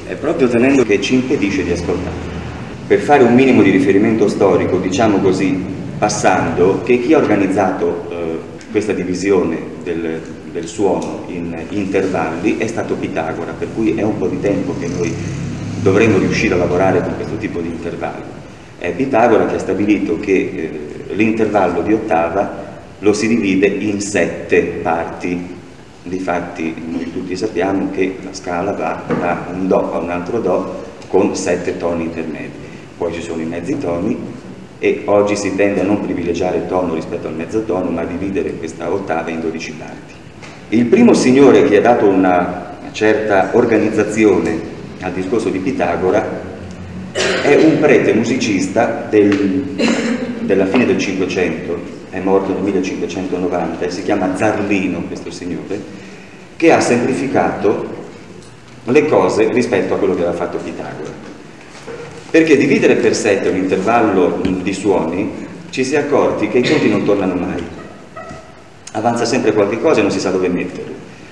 è proprio tenendo che ci impedisce di ascoltare. Per fare un minimo di riferimento storico, diciamo così, passando, che chi ha organizzato questa divisione del suono in intervalli è stato Pitagora, per cui è un po' di tempo che noi dovremmo riuscire a lavorare con questo tipo di intervallo. È Pitagora che ha stabilito che l'intervallo di ottava lo si divide in 7 parti. Difatti noi tutti sappiamo che la scala va da un Do a un altro Do con 7 toni intermedi. Poi ci sono i mezzi toni e oggi si tende a non privilegiare il tono rispetto al mezzotono, ma a dividere questa ottava in 12 parti. Il primo signore che ha dato una certa organizzazione al discorso di Pitagora è un prete musicista della fine del Cinquecento, è morto nel 1590 e si chiama Zarlino, questo signore, che ha semplificato le cose rispetto a quello che aveva fatto Pitagora. Perché dividere per 7 un intervallo di suoni, ci si è accorti che i conti non tornano mai. Avanza sempre qualche cosa e non si sa dove metterlo.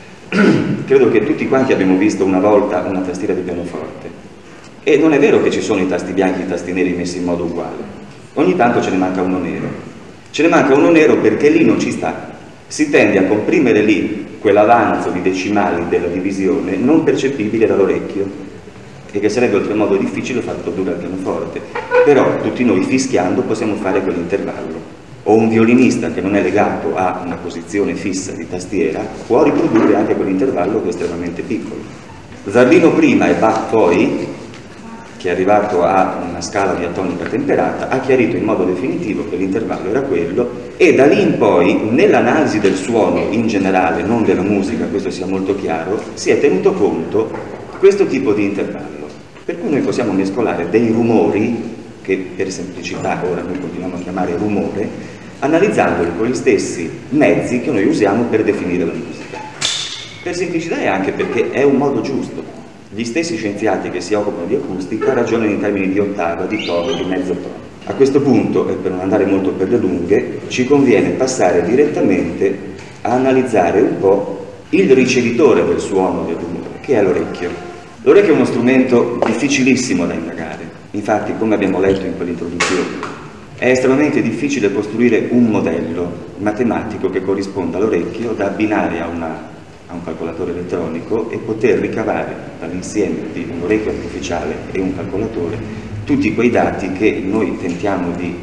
Credo che tutti quanti abbiamo visto una volta una tastiera di pianoforte. E non è vero che ci sono i tasti bianchi e i tasti neri messi in modo uguale. Ogni tanto ce ne manca uno nero. Ce ne manca uno nero perché lì non ci sta. Si tende a comprimere lì quell'avanzo di decimali della divisione non percepibile dall'orecchio e che sarebbe oltremodo difficile far produrre al pianoforte. Però tutti noi fischiando possiamo fare quell'intervallo. O un violinista che non è legato a una posizione fissa di tastiera può riprodurre anche quell'intervallo che è estremamente piccolo. Zarlino prima e Bach poi, che è arrivato a una scala diatonica temperata, ha chiarito in modo definitivo che l'intervallo era quello e da lì in poi, nell'analisi del suono in generale, non della musica, questo sia molto chiaro, si è tenuto conto questo tipo di intervallo. Per cui noi possiamo mescolare dei rumori, che per semplicità ora noi continuiamo a chiamare rumore, analizzandoli con gli stessi mezzi che noi usiamo per definire la musica. Per semplicità e anche perché è un modo giusto. Gli stessi scienziati che si occupano di acustica ragionano in termini di ottava, di tono, di mezzo tono. A questo punto, e per non andare molto per le lunghe, ci conviene passare direttamente a analizzare un po' il ricevitore del suono del rumore, che è l'orecchio. L'orecchio è uno strumento difficilissimo da indagare. Infatti, come abbiamo letto in quell'introduzione, è estremamente difficile costruire un modello matematico che corrisponda all'orecchio da abbinare a un calcolatore elettronico e poter ricavare dall'insieme di un orecchio artificiale e un calcolatore tutti quei dati che noi tentiamo di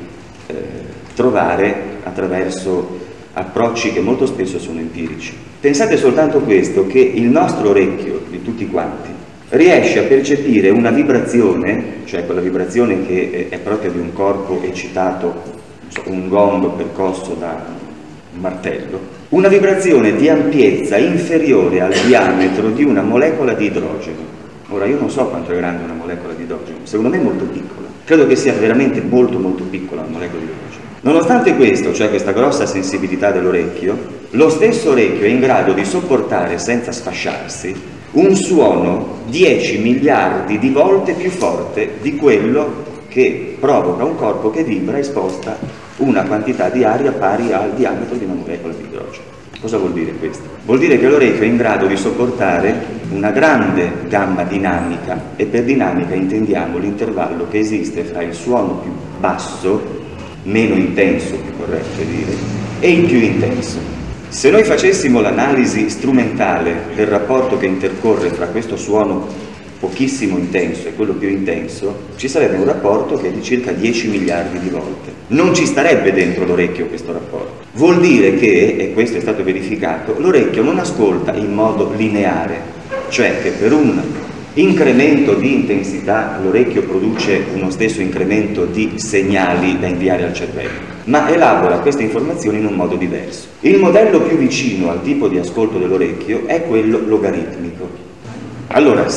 trovare attraverso approcci che molto spesso sono empirici. Pensate soltanto questo, che il nostro orecchio, di tutti quanti, riesce a percepire una vibrazione, cioè quella vibrazione che è propria di un corpo eccitato, un gong percosso da un martello, una vibrazione di ampiezza inferiore al diametro di una molecola di idrogeno. Ora, io non so quanto è grande una molecola di idrogeno, secondo me è molto piccola. Credo che sia veramente molto molto piccola una molecola di idrogeno. Nonostante questo, cioè questa grossa sensibilità dell'orecchio, lo stesso orecchio è in grado di sopportare senza sfasciarsi un suono 10 miliardi di volte più forte di quello che provoca un corpo che vibra e sposta una quantità di aria pari al diametro di una molecola di idrogeno. Cosa vuol dire questo? Vuol dire che l'orecchio è in grado di sopportare una grande gamma dinamica, e per dinamica intendiamo l'intervallo che esiste fra il suono più basso, meno intenso, più corretto dire, e il più intenso. Se noi facessimo l'analisi strumentale del rapporto che intercorre fra questo suono pochissimo intenso e quello più intenso, ci sarebbe un rapporto che è di circa 10 miliardi di volte. Non ci starebbe dentro l'orecchio questo rapporto. Vuol dire che, e questo è stato verificato, l'orecchio non ascolta in modo lineare, cioè che per un incremento di intensità l'orecchio produce uno stesso incremento di segnali da inviare al cervello, ma elabora queste informazioni in un modo diverso. Il modello più vicino al tipo di ascolto dell'orecchio è quello logaritmico. Allora,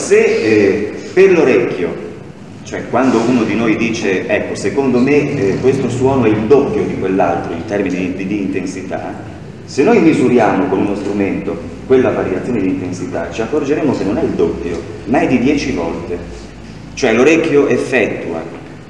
se per l'orecchio, cioè quando uno di noi dice, ecco, secondo me questo suono è il doppio di quell'altro in termini di intensità, se noi misuriamo con uno strumento quella variazione di intensità, ci accorgeremo che non è il doppio, ma è di 10 volte. Cioè l'orecchio effettua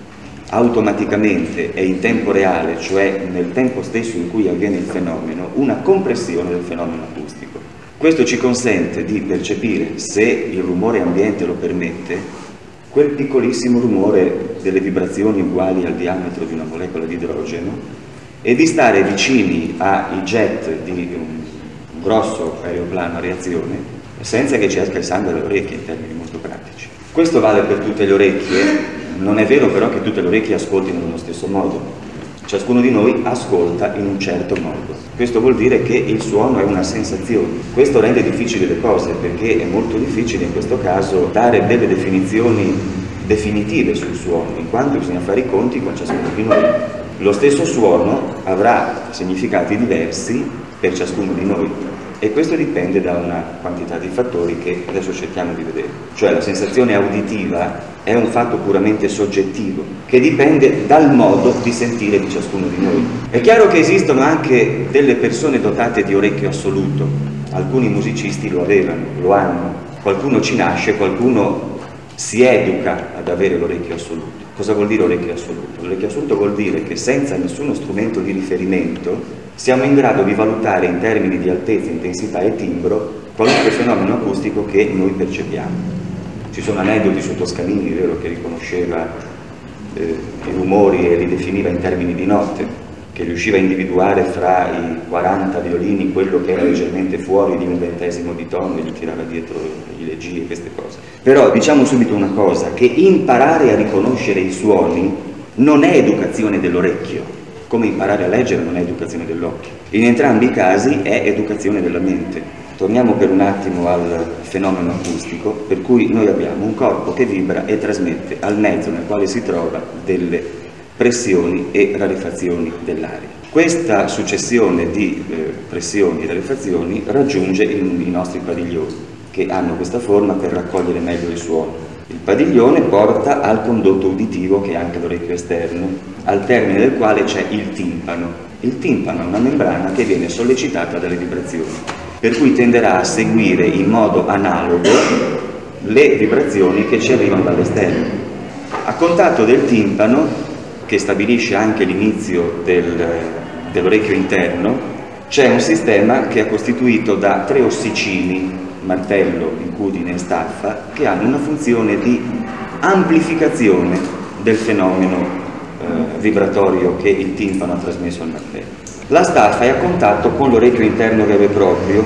automaticamente e in tempo reale, cioè nel tempo stesso in cui avviene il fenomeno, una compressione del fenomeno acustico. Questo ci consente di percepire, se il rumore ambiente lo permette, quel piccolissimo rumore delle vibrazioni uguali al diametro di una molecola di idrogeno e di stare vicini ai jet di un grosso aeroplano a reazione senza che ci esca il sangue dalle orecchie, in termini molto pratici. Questo vale per tutte le orecchie, non è vero però che tutte le orecchie ascoltino nello stesso modo. Ciascuno di noi ascolta in un certo modo. Questo vuol dire che il suono è una sensazione. Questo rende difficili le cose, perché è molto difficile in questo caso dare delle definizioni definitive sul suono, in quanto bisogna fare i conti con ciascuno di noi. Lo stesso suono avrà significati diversi per ciascuno di noi e questo dipende da una quantità di fattori che adesso cerchiamo di vedere. Cioè la sensazione auditiva è un fatto puramente soggettivo che dipende dal modo di sentire di ciascuno di noi. È chiaro che esistono anche delle persone dotate di orecchio assoluto, alcuni musicisti lo avevano, lo hanno, qualcuno ci nasce, qualcuno si educa ad avere l'orecchio assoluto. Cosa vuol dire orecchio assoluto? L'orecchio assoluto vuol dire che senza nessuno strumento di riferimento siamo in grado di valutare in termini di altezza, intensità e timbro qualunque fenomeno acustico che noi percepiamo. Ci sono aneddoti su Toscanini, vero, che riconosceva i rumori e li definiva in termini di note, che riusciva a individuare fra i 40 violini quello che era leggermente fuori di un ventesimo di tono e gli tirava dietro gli leggi e queste cose. Però diciamo subito una cosa, che imparare a riconoscere i suoni non è educazione dell'orecchio, come imparare a leggere non è educazione dell'occhio. In entrambi i casi è educazione della mente. Torniamo per un attimo al fenomeno acustico, per cui noi abbiamo un corpo che vibra e trasmette al mezzo nel quale si trova delle pressioni e rarefazioni dell'aria. Questa successione di pressioni e rarefazioni raggiunge i nostri padiglioni, che hanno questa forma per raccogliere meglio il suono. Il padiglione porta al condotto uditivo, che è anche l'orecchio esterno, al termine del quale c'è il timpano. Il timpano è una membrana che viene sollecitata dalle vibrazioni, per cui tenderà a seguire in modo analogo le vibrazioni che ci arrivano dall'esterno. A contatto del timpano, che stabilisce anche l'inizio dell'orecchio interno, c'è un sistema che è costituito da 3 ossicini, martello, incudine e staffa, che hanno una funzione di amplificazione del fenomeno vibratorio che il timpano ha trasmesso al martello. La staffa è a contatto con l'orecchio interno vero e proprio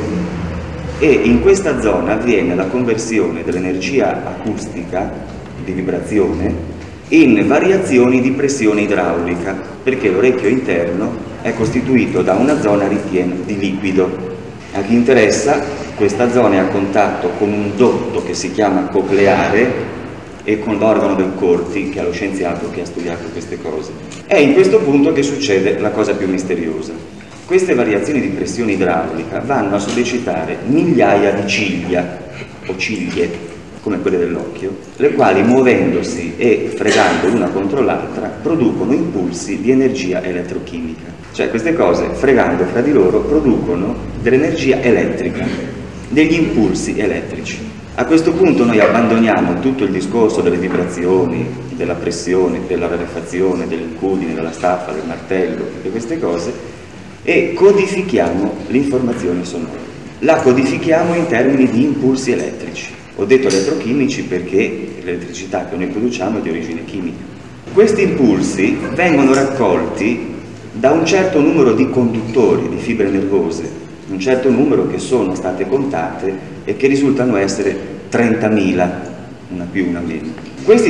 e in questa zona avviene la conversione dell'energia acustica di vibrazione in variazioni di pressione idraulica, perché l'orecchio interno è costituito da una zona ripiena di liquido. A chi interessa, questa zona è a contatto con un dotto che si chiama cocleare e con l'organo del Corti, che è lo scienziato che ha studiato queste cose. È in questo punto che succede la cosa più misteriosa. Queste variazioni di pressione idraulica vanno a sollecitare migliaia di ciglia o ciglie, come quelle dell'occhio, le quali muovendosi e fregando l'una contro l'altra producono impulsi di energia elettrochimica. Cioè queste cose, fregando fra di loro, producono dell'energia elettrica, degli impulsi elettrici. A questo punto noi abbandoniamo tutto il discorso delle vibrazioni, della pressione, della rarefazione, dell'incudine, della staffa, del martello, tutte queste cose, e codifichiamo l'informazione sonora. La codifichiamo in termini di impulsi elettrici. Ho detto elettrochimici perché l'elettricità che noi produciamo è di origine chimica. Questi impulsi vengono raccolti da un certo numero di conduttori, di fibre nervose, un certo numero che sono state contate e che risultano essere 30.000, una più, una meno. Questi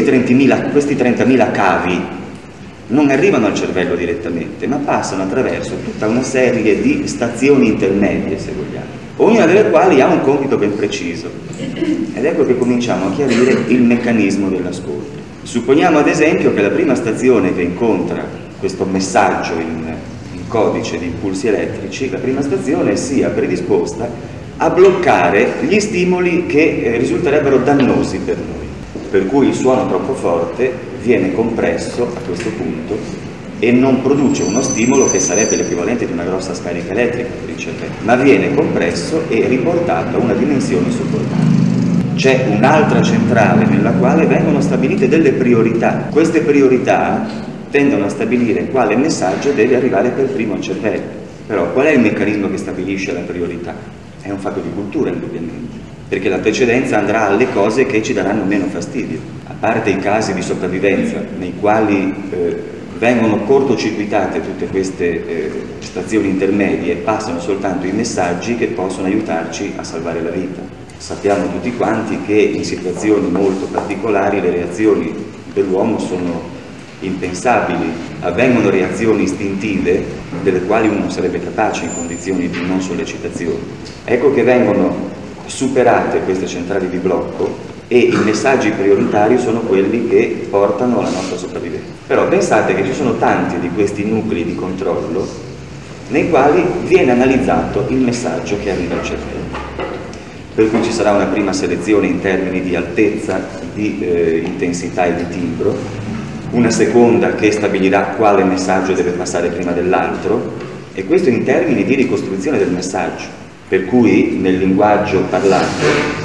30.000 cavi non arrivano al cervello direttamente, ma passano attraverso tutta una serie di stazioni intermedie, se vogliamo, ognuna delle quali ha un compito ben preciso. Ed ecco che cominciamo a chiarire il meccanismo dell'ascolto. Supponiamo ad esempio che la prima stazione che incontra questo messaggio in codice di impulsi elettrici, la prima stazione sia predisposta a bloccare gli stimoli che risulterebbero dannosi per noi, per cui il suono troppo forte viene compresso a questo punto e non produce uno stimolo che sarebbe l'equivalente di una grossa scarica elettrica per il cervello, ma viene compresso e riportato a una dimensione sopportabile. C'è un'altra centrale nella quale vengono stabilite delle priorità. Queste priorità tendono a stabilire quale messaggio deve arrivare per primo al cervello. Però qual è il meccanismo che stabilisce la priorità? è un fatto di cultura indubbiamente, perché la precedenza andrà alle cose che ci daranno meno fastidio, a parte i casi di sopravvivenza nei quali vengono cortocircuitate tutte queste stazioni intermedie, passano soltanto i messaggi che possono aiutarci a salvare la vita. Sappiamo tutti quanti che in situazioni molto particolari le reazioni dell'uomo sono impensabili, avvengono reazioni istintive delle quali uno non sarebbe capace in condizioni di non sollecitazione. Ecco che vengono superate queste centrali di blocco e i messaggi prioritari sono quelli che portano alla nostra sopravvivenza. Però pensate che ci sono tanti di questi nuclei di controllo nei quali viene analizzato il messaggio che arriva al cervello. Per cui ci sarà una prima selezione in termini di altezza, di intensità e di timbro, una seconda che stabilirà quale messaggio deve passare prima dell'altro, e questo in termini di ricostruzione del messaggio, per cui nel linguaggio parlato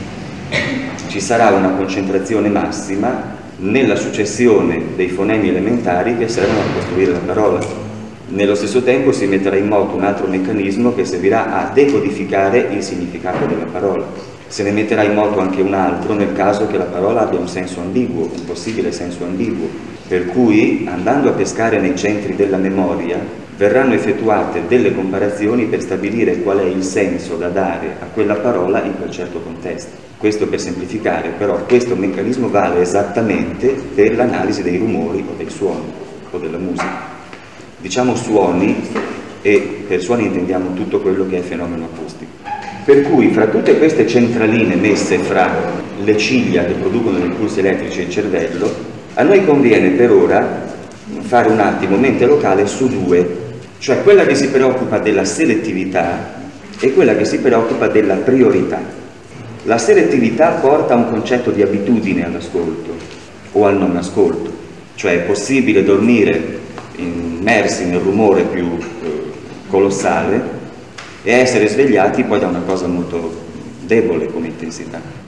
ci sarà una concentrazione massima nella successione dei fonemi elementari che servono a costruire la parola. Nello stesso tempo si metterà in moto un altro meccanismo che servirà a decodificare il significato della parola. Se ne metterà in moto anche un altro nel caso che la parola abbia un senso ambiguo, un possibile senso ambiguo, per cui andando a pescare nei centri della memoria verranno effettuate delle comparazioni per stabilire qual è il senso da dare a quella parola in quel certo contesto. Questo per semplificare, però questo meccanismo vale esattamente per l'analisi dei rumori o dei suoni o della musica. Diciamo suoni, e per suoni intendiamo tutto quello che è fenomeno acustico. Per cui fra tutte queste centraline messe fra le ciglia che producono gli impulsi elettrici e il cervello, a noi conviene per ora fare un attimo mente locale su due, cioè quella che si preoccupa della selettività e quella che si preoccupa della priorità. La selettività porta a un concetto di abitudine all'ascolto o al non ascolto, cioè è possibile dormire immersi nel rumore più colossale e essere svegliati poi da una cosa molto debole come intensità.